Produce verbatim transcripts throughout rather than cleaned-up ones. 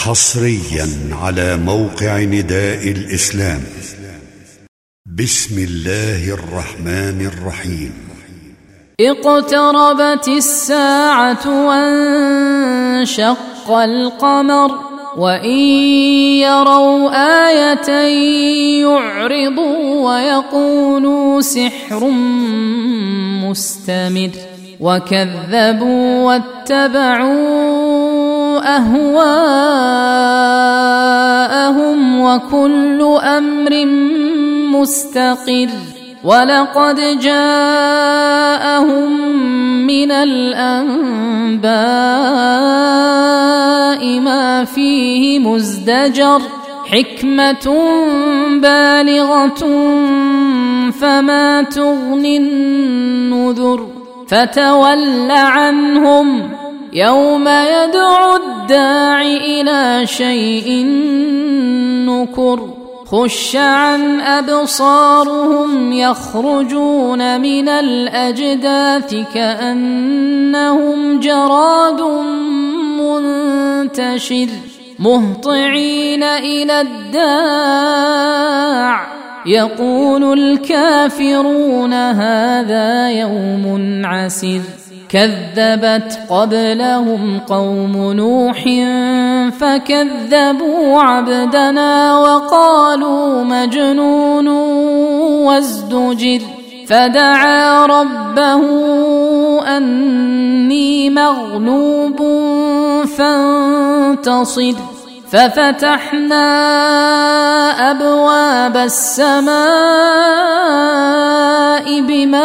حصريا على موقع نداء الإسلام. بسم الله الرحمن الرحيم. اقتربت الساعة وانشق القمر وإن يروا آية يعرضوا ويقولوا سحر مستمر وكذبوا واتبعوا أهواءهم وكل أمر مستقر ولقد جاءهم من الأنباء ما فيه مزدجر حكمة بالغة فما تغني النذر فتول عنهم يوم يدعو الداع إلى شيء نكر خش عن أبصارهم يخرجون من الأجداث كأنهم جراد منتشر مهطعين إلى الداع يقول الكافرون هذا يوم عسر كذبت قبلهم قوم نوح فكذبوا عبدنا وقالوا مجنون وازدجر فدعا ربه أني مغلوب فانتصر ففتحنا أبواب السماء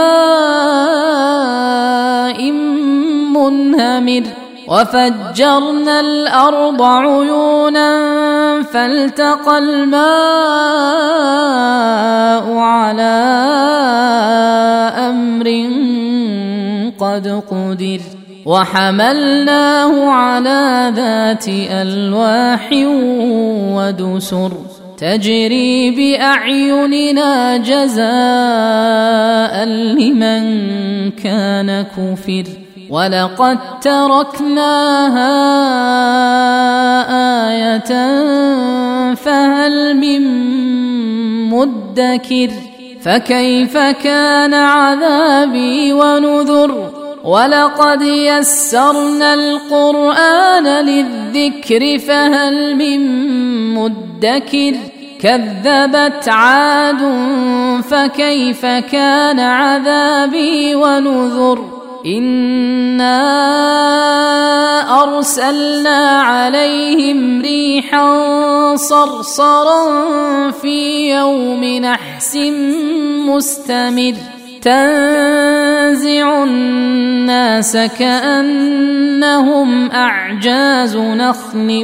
بماء منهمر وفجرنا الأرض عيونا فالتقى الماء على أمر قد قدر وحملناه على ذات ألواح ودسر تجري بأعيننا جزاء لمن كان كفر ولقد تركناها آية فهل من مدكر فكيف كان عذابي ونذر ولقد يسرنا القرآن للذكر فهل من مدكر كذبت عاد فكيف كان عذابي ونذر إنا أرسلنا عليهم ريحا صرصرا في يوم نحس مستمر تنزع الناس كأنهم أعجاز نخل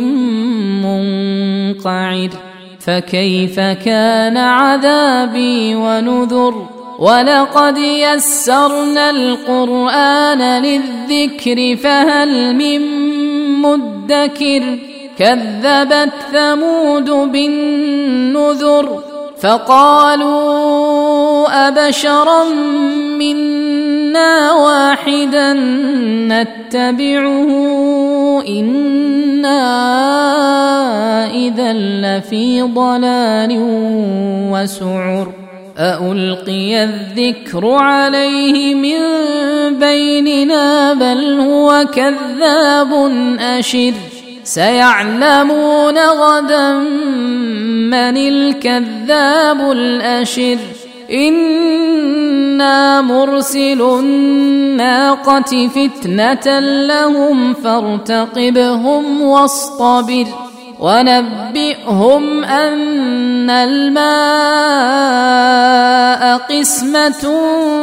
منقعر فكيف كان عذابي ونذر ولقد يسرنا القرآن للذكر فهل من مدكر كذبت ثمود بالنذر فقالوا أبشرا منا واحدا نتبعه إنا إذا لفي ضلال وسعر أألقي الذكر عليه من بيننا بل هو كذاب أشر سيعلمون غدا من الكذاب الأشر إنا مرسل الناقة فتنة لهم فارتقبهم واصطبر ونبئهم أن الماء قسمة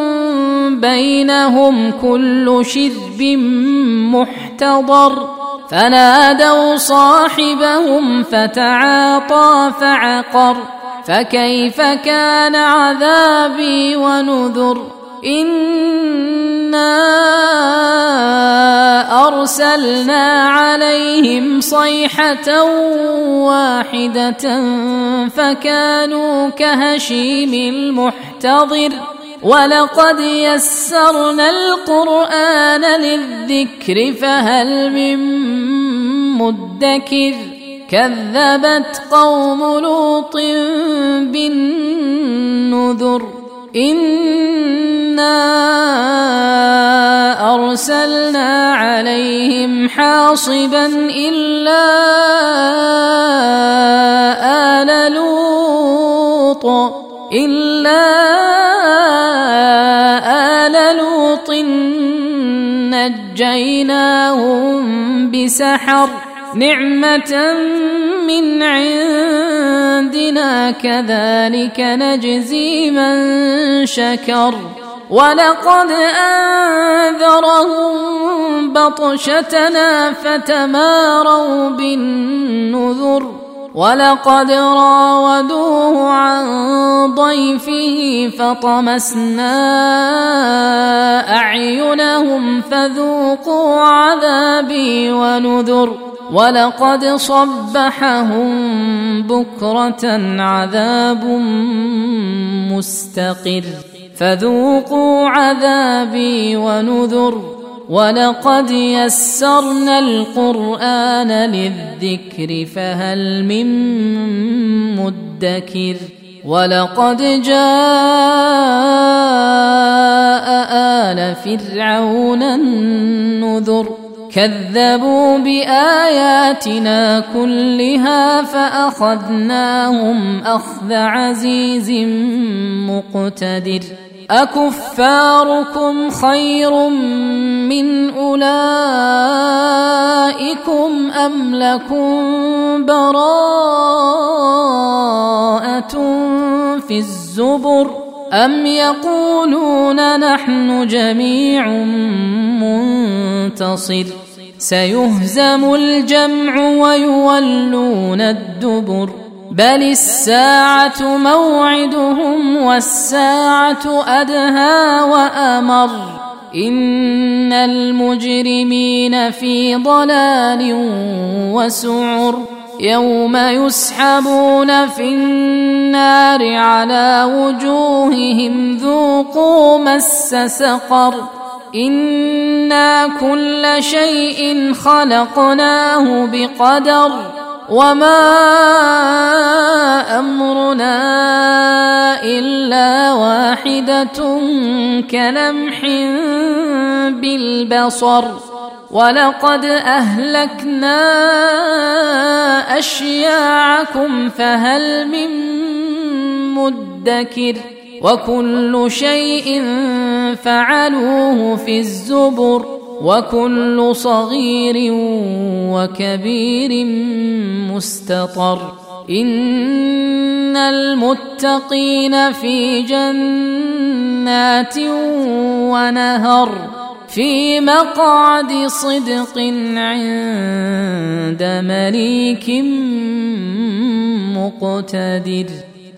بينهم كل شرب محتضر فنادوا صاحبهم فتعاطى فعقر فكيف كان عذابي ونذر إنا أرسلنا عليهم صيحة واحدة فكانوا كهشيم المحتضر ولقد يسرنا القرآن للذكر فهل من مدكر كذبت قوم لوط بالنذر إنا أرسلنا عليهم حاصبا إلا آل لوط إلا آل لوط نجيناهم بسحر نعمة من عندنا كذلك نجزي من شكر ولقد أنذرهم بطشتنا فتماروا بالنذر ولقد راودوه عن ضيفه فطمسنا أعينهم فذوقوا عذابي ونذر ولقد صبحهم بكرة عذاب مستقر فذوقوا عذابي ونذر ولقد يسرنا القرآن للذكر فهل من مدكر ولقد جاء آل فرعون النذر كذبوا بآياتنا كلها فأخذناهم أخذ عزيز مقتدر أكفاركم خير من أولئكم أم لكم براءة في الزبر أم يقولون نحن جميع منتصر سيهزم الجمع ويولون الدبر بل الساعة موعدهم والساعة أدهى وأمر إن المجرمين في ضلال وسعر يوم يسحبون في النار على وجوههم ذوقوا مس سقر إنا كل شيء خلقناه بقدر وما أمرنا إلا واحدة كلمح بالبصر ولقد أهلكنا أشياعكم فهل من مدكر وكل شيء فعلوه في الزبر وكل صغير وكبير مستطر إن المتقين في جنات ونهر في مقعد صدق عند مليك مقتدر.